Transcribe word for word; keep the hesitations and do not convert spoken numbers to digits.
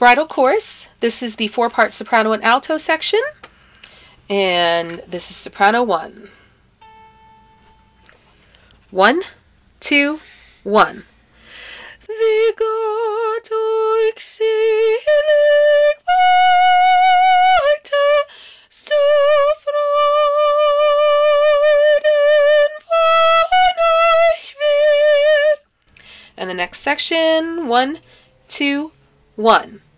bridal chorus. This is the four-part soprano and alto section. And this is soprano one. One, two, one. Wie Gott euch selig weiter zu Freuden von euch wird. And the next section, one, two, one.